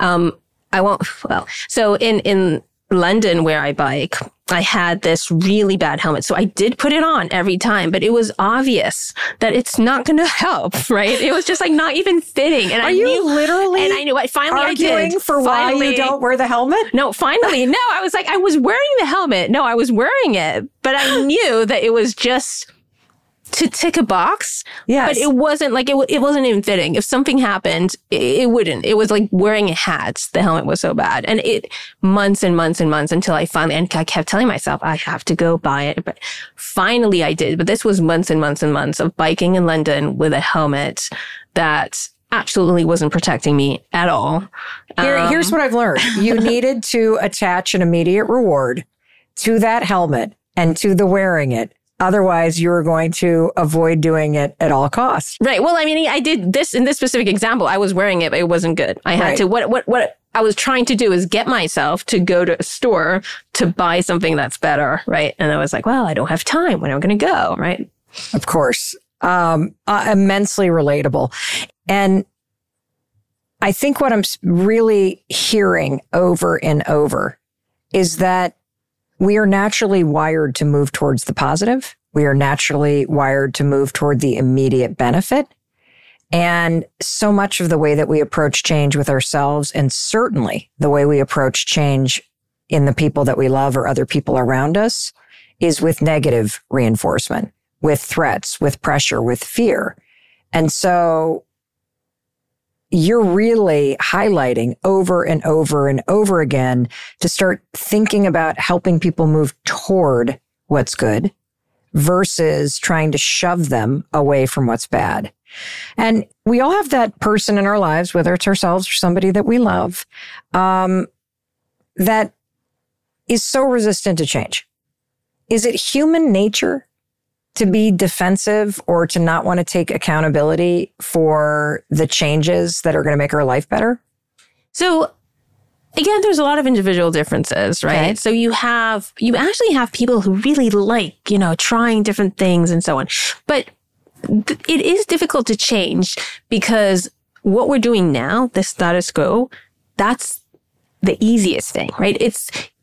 So in London where I bike, I had this really bad helmet. So I did put it on every time, but it was obvious that it's not going to help, right? It was just not even fitting. And I knew literally and I knew finally arguing I did. For why you don't wear the helmet? No, finally. No, I was wearing the helmet. No, I was wearing it, but I knew that it was just to tick a box. Yes. But it wasn't it wasn't even fitting. If something happened, it wouldn't. It was like wearing a hat. The helmet was so bad. And months and months and months until I kept telling myself, I have to go buy it. But finally I did. But this was months and months and months of biking in London with a helmet that absolutely wasn't protecting me at all. Here's what I've learned. You needed to attach an immediate reward to that helmet and to the wearing it. Otherwise, you were going to avoid doing it at all costs. Right. Well, I did this in this specific example. I was wearing it, but it wasn't good. I had to, what I was trying to do is get myself to go to a store to buy something that's better. Right. And I was like, well, I don't have time. When am I going to go? Right. Of course. Immensely relatable. And I think what I'm really hearing over and over is that we are naturally wired to move towards the positive. We are naturally wired to move toward the immediate benefit. And so much of the way that we approach change with ourselves, and certainly the way we approach change in the people that we love or other people around us, is with negative reinforcement, with threats, with pressure, with fear. And so you're really highlighting over and over and over again to start thinking about helping people move toward what's good versus trying to shove them away from what's bad. And we all have that person in our lives, whether it's ourselves or somebody that we love, that is so resistant to change. Is it human nature to be defensive or to not want to take accountability for the changes that are going to make our life better? So again, there's a lot of individual differences, right? Okay. So you actually have people who really like, trying different things and so on. But it is difficult to change because what we're doing now, the status quo, that's the easiest thing, right?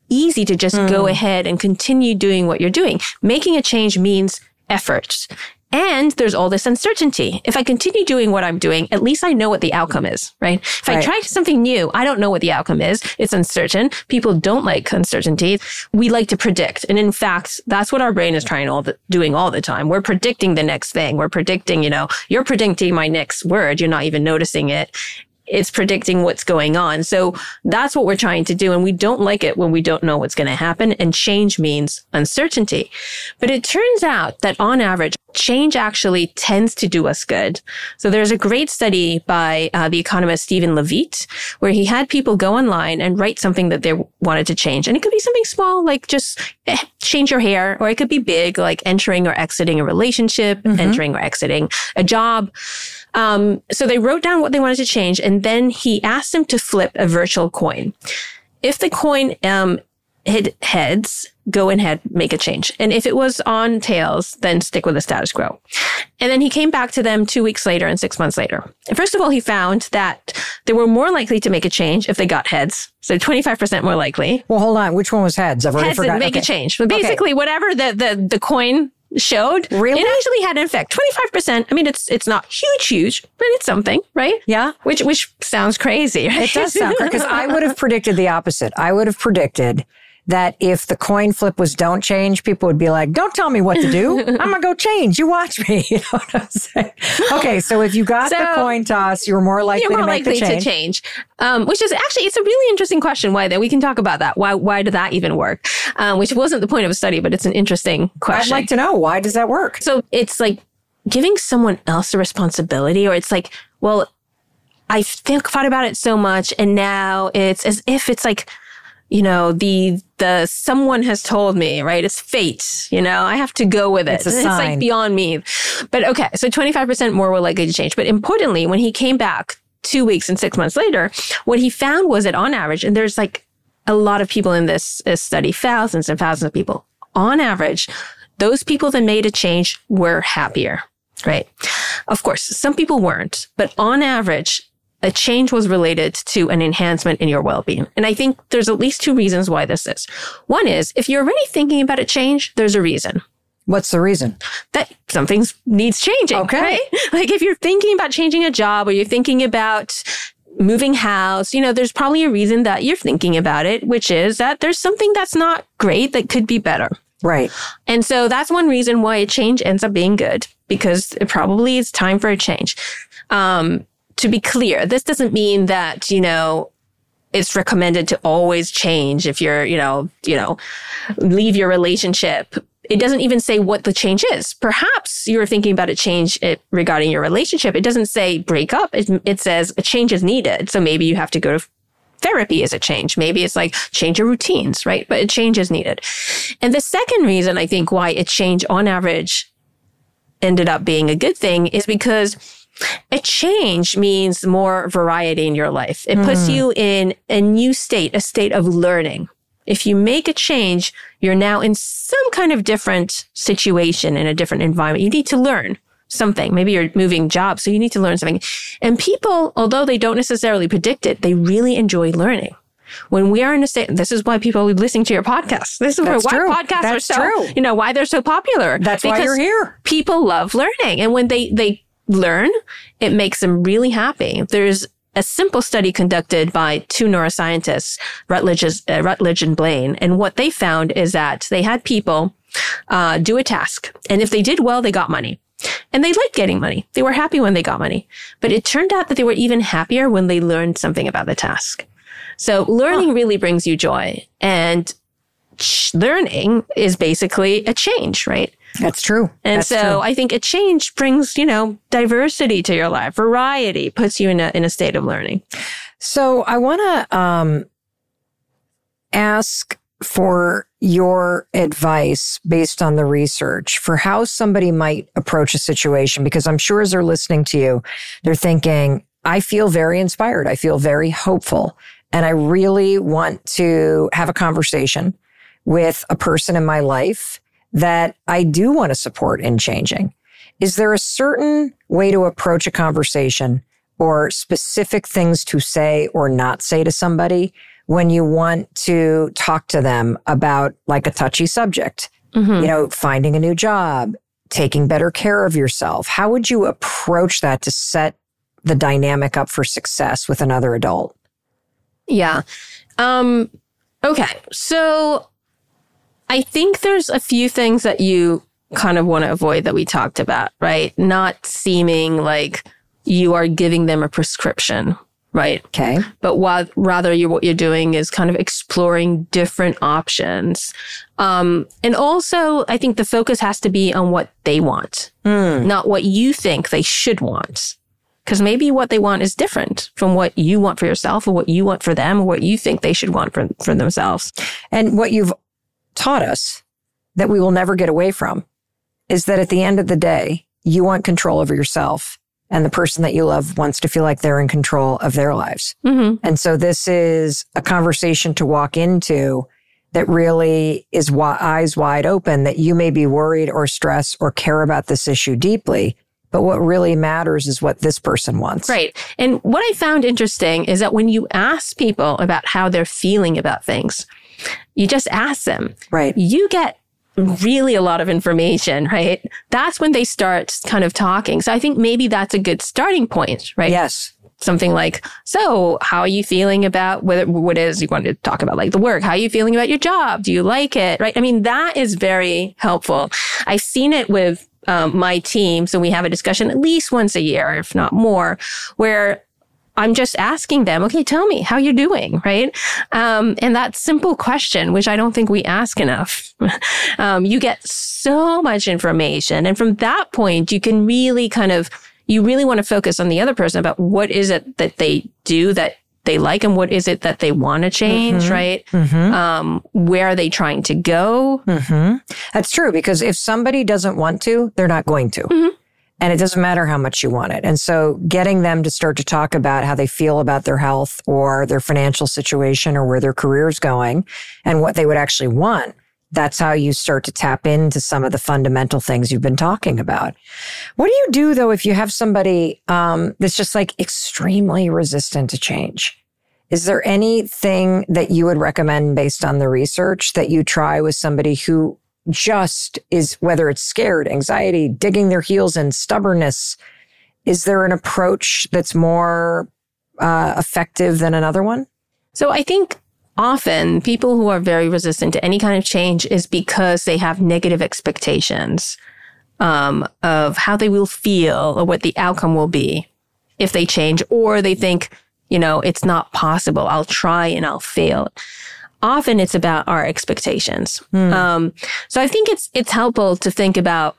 easy to just go ahead and continue doing what you're doing. Making a change means effort. And there's all this uncertainty. If I continue doing what I'm doing, at least I know what the outcome is, right? If I try something new, I don't know what the outcome is. It's uncertain. People don't like uncertainty. We like to predict. And in fact, that's what our brain is doing all the time. We're predicting the next thing. We're predicting, you're predicting my next word. You're not even noticing it. It's predicting what's going on. So that's what we're trying to do. And we don't like it when we don't know what's going to happen. And change means uncertainty. But it turns out that on average, change actually tends to do us good. So there's a great study by the economist Stephen Levitt, where he had people go online and write something that they wanted to change. And it could be something small, like just change your hair, or it could be big, like entering or exiting a relationship, entering or exiting a job. So they wrote down what they wanted to change, and then he asked them to flip a virtual coin. If the coin hit heads, go ahead, make a change. And if it was on tails, then stick with the status quo. And then he came back to them 2 weeks later and 6 months later. And first of all, he found that they were more likely to make a change if they got heads. So 25% more likely. Well, hold on. Which one was heads? I've already heads forgotten. Make a change. But basically, whatever the coin showed, really? It actually had an effect. 25%. I mean, it's not huge, but it's something, right? Yeah. Which sounds crazy, right? It does sound crazy, because I would have predicted the opposite. I would have predicted that if the coin flip was don't change, people would be like, don't tell me what to do. I'm going to go change. You watch me. You know what I'm saying? Okay. So if you got the coin toss, you were more likely to make the change. Which is actually, it's a really interesting question. Why that we can talk about that. Why did that even work? Which wasn't the point of a study, but it's an interesting question. I'd like to know, why does that work? So it's like giving someone else the responsibility, or it's like, well, I thought about it so much, and now it's as if it's like, the someone has told me, right? It's fate, I have to go with it. It's a sign. It's like beyond me. But okay, so 25% more were likely to change. But importantly, when he came back 2 weeks and 6 months later, what he found was that on average, and there's like a lot of people in this study, thousands and thousands of people, on average, those people that made a change were happier, right? Of course, some people weren't, but on average, a change was related to an enhancement in your well-being. And I think there's at least two reasons why this is. One is, if you're already thinking about a change, there's a reason. What's the reason? That something needs changing. Okay. Right? Like if you're thinking about changing a job, or you're thinking about moving house, there's probably a reason that you're thinking about it, which is that there's something that's not great that could be better. Right. And so that's one reason why a change ends up being good, because it probably is time for a change. To be clear, this doesn't mean that, it's recommended to always change if you're, leave your relationship. It doesn't even say what the change is. Perhaps you're thinking about a change regarding your relationship. It doesn't say break up. It says a change is needed. So maybe you have to go to therapy as a change. Maybe it's like change your routines, right? But a change is needed. And the second reason I think why a change on average ended up being a good thing is because a change means more variety in your life. It puts you in a new state, a state of learning. If you make a change, you're now in some kind of different situation, in a different environment. You need to learn something. Maybe you're moving jobs, so you need to learn something. And people, although they don't necessarily predict it, they really enjoy learning. When we are in a state, this is why people are listening to your podcast. This is why podcasts are so, why they're so popular. That's why you're here. People love learning. And when they learn, it makes them really happy. There's a simple study conducted by two neuroscientists, Rutledge and Blaine. And what they found is that they had people do a task. And if they did well, they got money. And they liked getting money. They were happy when they got money. But it turned out that they were even happier when they learned something about the task. So learning really brings you joy. And learning is basically a change, right? That's true. And That's so true. I think a change brings, diversity to your life. Variety puts you in a state of learning. So I want to ask for your advice based on the research for how somebody might approach a situation, because I'm sure as they're listening to you, they're thinking, I feel very inspired. I feel very hopeful. And I really want to have a conversation with a person in my life that I do want to support in changing. Is there a certain way to approach a conversation or specific things to say or not say to somebody when you want to talk to them about like a touchy subject, finding a new job, taking better care of yourself? How would you approach that to set the dynamic up for success with another adult? Yeah. Okay. So I think there's a few things that you kind of want to avoid that we talked about, right? Not seeming like you are giving them a prescription, right? Okay. But what you're doing is kind of exploring different options. And also, I think the focus has to be on what they want, not what you think they should want. Because maybe what they want is different from what you want for yourself or what you want for them or what you think they should want for themselves. And what you've taught us that we will never get away from is that at the end of the day, you want control over yourself, and the person that you love wants to feel like they're in control of their lives. Mm-hmm. And so this is a conversation to walk into that really is eyes wide open, that you may be worried or stressed or care about this issue deeply. But what really matters is what this person wants. Right. And what I found interesting is that when you ask people about how they're feeling about things, you just ask them. Right. You get really a lot of information, right? That's when they start kind of talking. So I think maybe that's a good starting point, right? Yes. Something like, so how are you feeling about what it is you want to talk about, like the work? How are you feeling about your job? Do you like it? Right. I mean, that is very helpful. I've seen it with my team. So we have a discussion at least once a year, if not more, where I'm just asking them, okay, tell me how you're doing, right? And that simple question, which I don't think we ask enough, you get so much information. And from that point, you can really you really want to focus on the other person about what is it that they do that they like and what is it that they want to change, right? Mm-hmm. Where are they trying to go? Mm-hmm. That's true, because if somebody doesn't want to, they're not going to. Mm-hmm. And it doesn't matter how much you want it. And so getting them to start to talk about how they feel about their health or their financial situation or where their career is going and what they would actually want, that's how you start to tap into some of the fundamental things you've been talking about. What do you do, though, if you have somebody that's just like extremely resistant to change? Is there anything that you would recommend based on the research that you try with somebody who just is, whether it's scared, anxiety, digging their heels in, stubbornness? Is there an approach that's more effective than another one? So I think often people who are very resistant to any kind of change is because they have negative expectations of how they will feel or what the outcome will be if they change, or they think, it's not possible. I'll try and I'll fail. Often it's about our expectations. So I think it's helpful to think about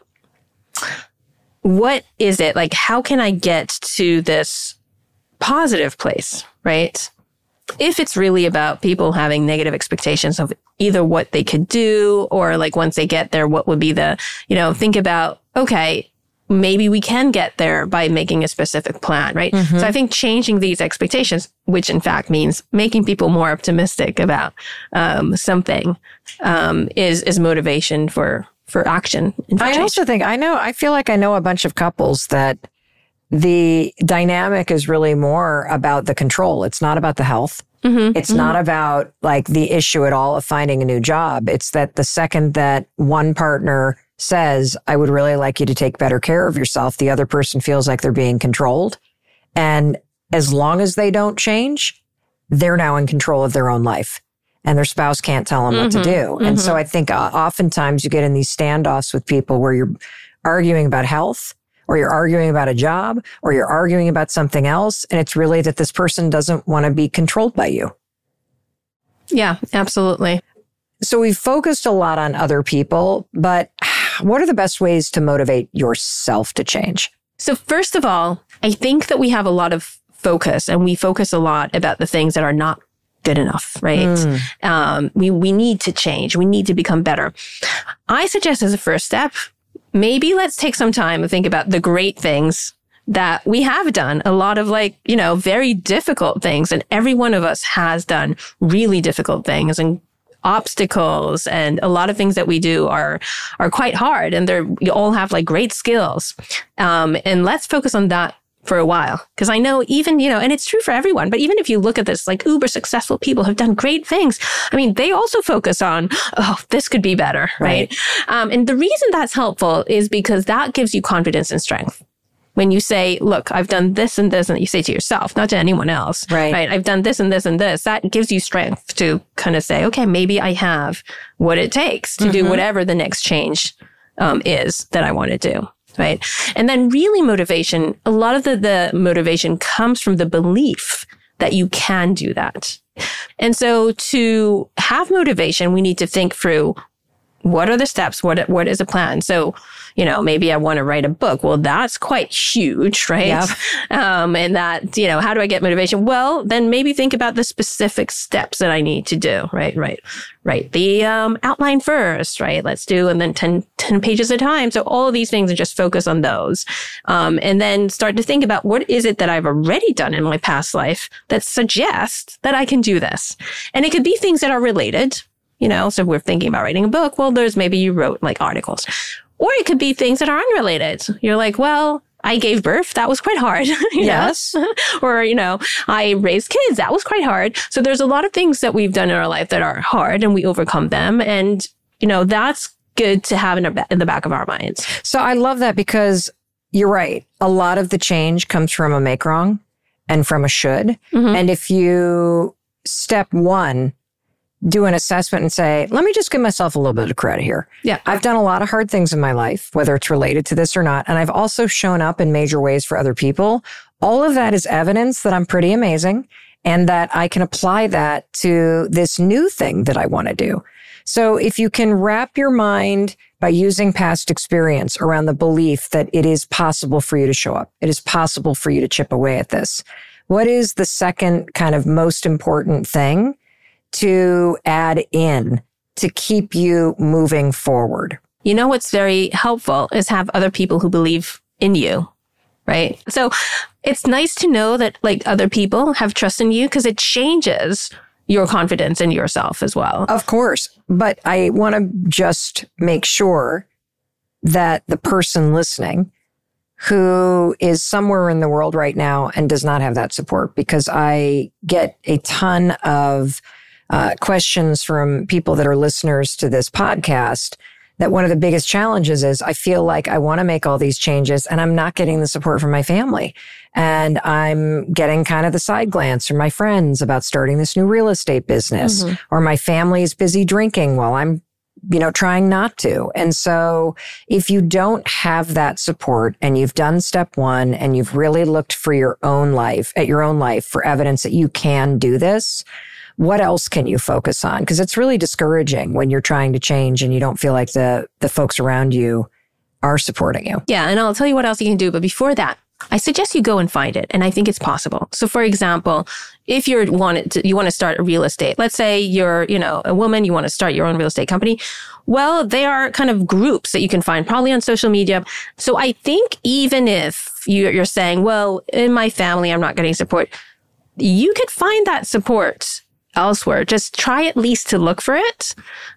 what is it, like, how can I get to this positive place, right? If it's really about people having negative expectations of either what they could do or like once they get there, what would be think about, okay, maybe we can get there by making a specific plan, right? Mm-hmm. So I think changing these expectations, which in fact means making people more optimistic about something, is motivation for action. I also think I feel like I know a bunch of couples that the dynamic is really more about the control. It's not about the health. Mm-hmm. It's not about like the issue at all of finding a new job. It's that the second that one partner says, I would really like you to take better care of yourself, the other person feels like they're being controlled. And as long as they don't change, they're now in control of their own life. And their spouse can't tell them what to do. Mm-hmm. And so I think oftentimes you get in these standoffs with people where you're arguing about health, or you're arguing about a job, or you're arguing about something else. And it's really that this person doesn't want to be controlled by you. Yeah, absolutely. So we've focused a lot on other people, but what are the best ways to motivate yourself to change? So first of all, I think that we have a lot of focus, and we focus a lot about the things that are not good enough, right? We need to change. We need to become better. I suggest as a first step, maybe let's take some time to think about the great things that we have done. A lot of very difficult things. And every one of us has done really difficult things and obstacles, and a lot of things that we do are quite hard, and you all have like great skills. And let's focus on that for a while. Because I know even, and it's true for everyone, but even if you look at this, like uber successful people have done great things. I mean, they also focus on, this could be better, right? And the reason that's helpful is because that gives you confidence and strength. When you say, look, I've done this and this, and you say to yourself, not to anyone else, right? I've done this and this and this. That gives you strength to kind of say, okay, maybe I have what it takes to do whatever the next change is that I want to do, right? And then really motivation, a lot of the motivation comes from the belief that you can do that. And so to have motivation, we need to think through, what are the steps? What is a plan? So, maybe I want to write a book. Well, that's quite huge, right? Yep. And that, how do I get motivation? Well, then maybe think about the specific steps that I need to do, right? Write the outline first, right? Let's do, and then 10 pages at a time. So all of these things, and just focus on those. And then start to think about, what is it that I've already done in my past life that suggests that I can do this? And it could be things that are related. So if we're thinking about writing a book, well, maybe you wrote like articles. Or it could be things that are unrelated. You're like, well, I gave birth. That was quite hard. Yes. Or, I raised kids. That was quite hard. So there's a lot of things that we've done in our life that are hard, and we overcome them. And, that's good to have in the back of our minds. So I love that, because you're right. A lot of the change comes from a make wrong and from a should. And if you, step one, do an assessment and say, let me just give myself a little bit of credit here. Yeah. I've done a lot of hard things in my life, whether it's related to this or not. And I've also shown up in major ways for other people. All of that is evidence that I'm pretty amazing and that I can apply that to this new thing that I want to do. So if you can wrap your mind by using past experience around the belief that it is possible for you to show up, it is possible for you to chip away at this. What is the second kind of most important thing to add in to keep you moving forward? What's very helpful is have other people who believe in you, right? So it's nice to know that like other people have trust in you, because it changes your confidence in yourself as well. Of course. But I want to just make sure that the person listening who is somewhere in the world right now and does not have that support, because I get a ton of questions from people that are listeners to this podcast, that one of the biggest challenges is I feel like I want to make all these changes and I'm not getting the support from my family. And I'm getting kind of the side glance from my friends about starting this new real estate business, or my family is busy drinking while I'm, trying not to. And so if you don't have that support and you've done step one and you've really looked for your own life for evidence that you can do this, what else can you focus on? Because it's really discouraging when you're trying to change and you don't feel like the folks around you are supporting you. Yeah. And I'll tell you what else you can do. But before that, I suggest you go and find it. And I think it's possible. So for example, if you want to start a real estate, let's say you're, a woman, you want to start your own real estate company. Well, there are kind of groups that you can find probably on social media. So I think even if you're saying, well, in my family, I'm not getting support, you could find that support elsewhere. Just try at least to look for it.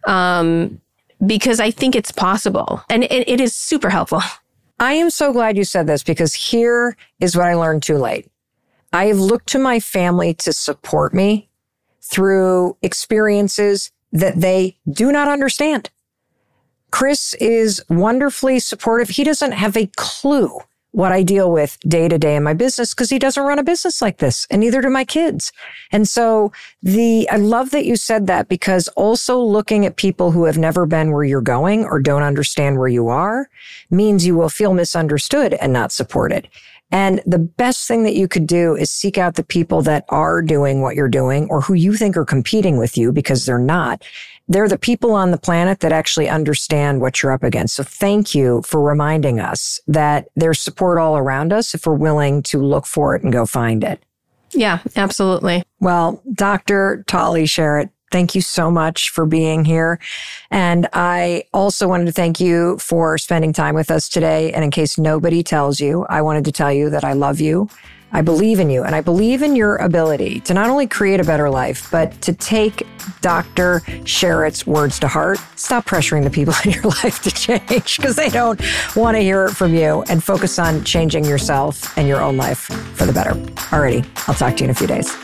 Because I think it's possible, and it is super helpful. I am so glad you said this, because here is what I learned too late. I have looked to my family to support me through experiences that they do not understand. Chris is wonderfully supportive. He doesn't have a clue what I deal with day to day in my business, because he doesn't run a business like this, and neither do my kids. And so I love that you said that, because also looking at people who have never been where you're going or don't understand where you are means you will feel misunderstood and not supported. And the best thing that you could do is seek out the people that are doing what you're doing, or who you think are competing with you, because they're not. They're the people on the planet that actually understand what you're up against. So thank you for reminding us that there's support all around us if we're willing to look for it and go find it. Yeah, absolutely. Well, Dr. Tali Sharot, thank you so much for being here. And I also wanted to thank you for spending time with us today. And in case nobody tells you, I wanted to tell you that I love you. I believe in you, and I believe in your ability to not only create a better life, but to take Dr. Sherritt's words to heart. Stop pressuring the people in your life to change because they don't want to hear it from you, and focus on changing yourself and your own life for the better. Alrighty, I'll talk to you in a few days.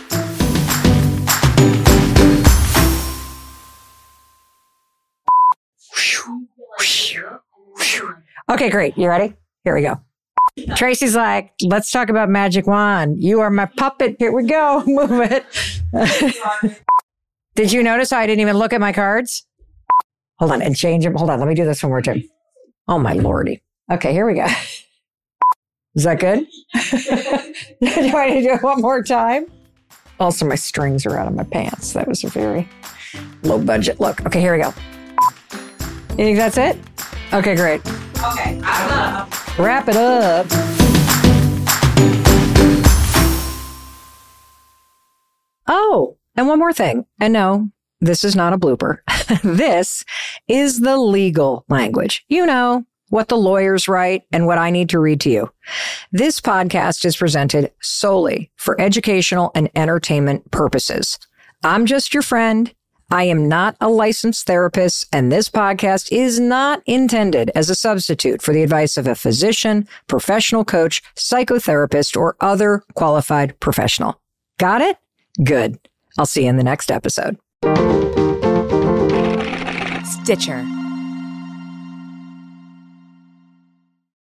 Okay, great. You ready? Here we go. Tracy's like, let's talk about magic wand. You are my puppet. Here we go. Move it. Did you notice how I didn't even look at my cards? Hold on and change them. Hold on. Let me do this one more time. Oh, my Lordy. Okay, here we go. Is that good? Do I need to do it one more time? Also, my strings are out of my pants. That was a very low budget look. Okay, here we go. You think that's it? Okay, great. Okay, I'm done. Wrap it up. Oh, and one more thing. And no, this is not a blooper. This is the legal language. You know, what the lawyers write and what I need to read to you. This podcast is presented solely for educational and entertainment purposes. I'm just your friend. I am not a licensed therapist, and this podcast is not intended as a substitute for the advice of a physician, professional coach, psychotherapist, or other qualified professional. Got it? Good. I'll see you in the next episode. Stitcher.